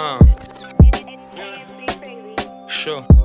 Sure.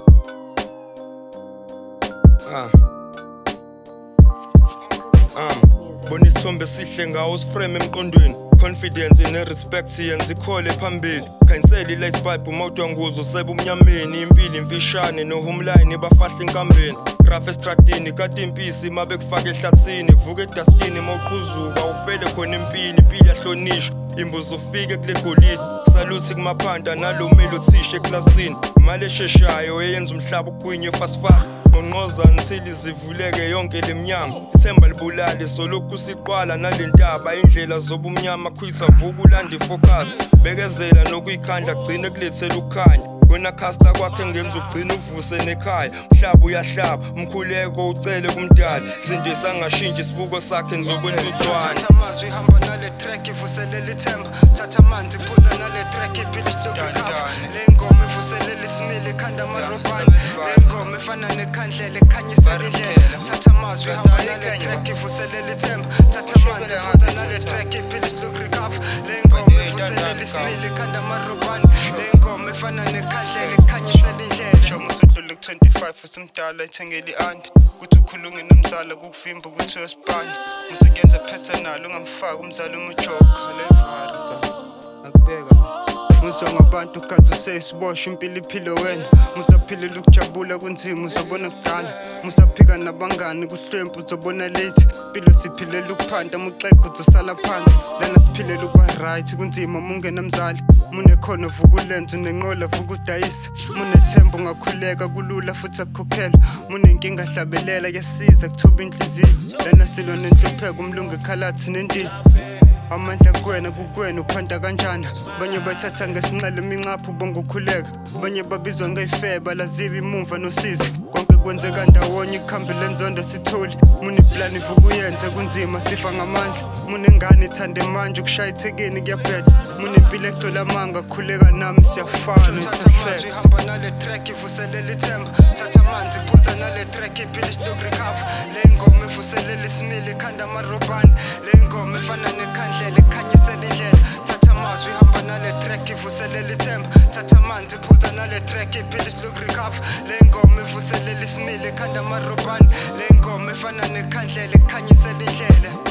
Bona isithombe sihle ngawo siframe emqondweni. Confidence ne-respect yenza ikhole phambili. Khanyisela i-light bulb umawutwa nguzo seba umnyameni. Impilo imfishane nohumline bafahla enkambeni. Graph estradini kade impisi mabekufaka ehlathini. Vuka edustini mawuqhuzuka ufele khona empini. Impilo yahlonishwa imbuzo ufike kule golide. Saluthi kumaphanda nalo mele uthishe eklasini. Imali esheshayo eyenza umhlaba ugwinye fast fast. Ngqoza until zivuleke yonke leminyango. Ithemba libulale solokhu siqwala nalentaba. Indlela zobumnyama quit avuka ulande focus. Bekezela nokuyikhandla gcine kulethela ukukhanya. Wena khasta kwakhe ngenza ugcina uvuse nekhaya. Umhlaba uyahlaba umkhuleko ucele kumdala. Sindisa ngashintsha isibuko sakhe nzokwentuthwana. Amazwi hamba nale track ivuselela ithemba. Thatha amanzi phuza nale track iphila isitokha. Le ngoma ivuselela isimile khanda amarobhani. Le ngoma efana nekhandlela ekhanyisa indlela. Thatha amazwi hamba nale track ivuselela ithemba. Thatha amanzi phuza nale track iphila isitokha. Le ngoma ivuselela isimile khanda amarobhani. Le ngoma efana nekhandlela ekhanyisa indlela. Shomo sedlule ku-25 usimdala ithengeli andi. Kuthi ukhulunge nomzala kukuvimba ukuthi uyosibhanda. Musekenza personal ungamfaka umzala umujoka. Levarisa akubeka Musa ngabantu kathi usesiboshwa impilo iphilo wena. Musaphilela ukujabula kunzima uzobona kudala. Musaphika nabangani kuhlwempu uzobona late. Impilo siphilela ukuphanda muxego uzosala phansi. Lana siphilela ukuba right kunzima mungena mzali. Munekhono vuka ulenze unenqola vuka udayisa. Munethemba ungakhuleka kulula futhi akukhokhela. Munenkinga hlabelela yasiza kuthoba inhliziyo. Lana silo nenhlupheko umlungu ekhalathi nendini. Amandla kuwena kukwena uphanda kanjani. Banye bathatha ngesinqele imincapho bonke ukhuleka. Banye babizwa ngeyifeba laziba imumva nosizi. Konke kwenzeka ndawonye ikhambi lenzondo sithuli. Muni plan ivuka uyenze kunzima sifa ngamandla. Muni ngane ithande manje ukushaya ithekeni kuyabhetha. Muni impilo egcola amanga khuleka nami siyafana it's a fact. Hamba nale track ivuselela ithemba. Thatha amanzi phuza nale track iphila isitokha. Le ngoma ivuselela isimile khanda amarobhani. Le ngoma efana nekhandlela ekhanyisela indlela. Thatha amazwi hamba nale track ivuselela ithemba. Thatha amanzi phuza nale track iphila isitokha. Le ngoma ivuselela isimile khanda amarobhani. Le ngoma efana nekhandlela ekhanyisela indlela.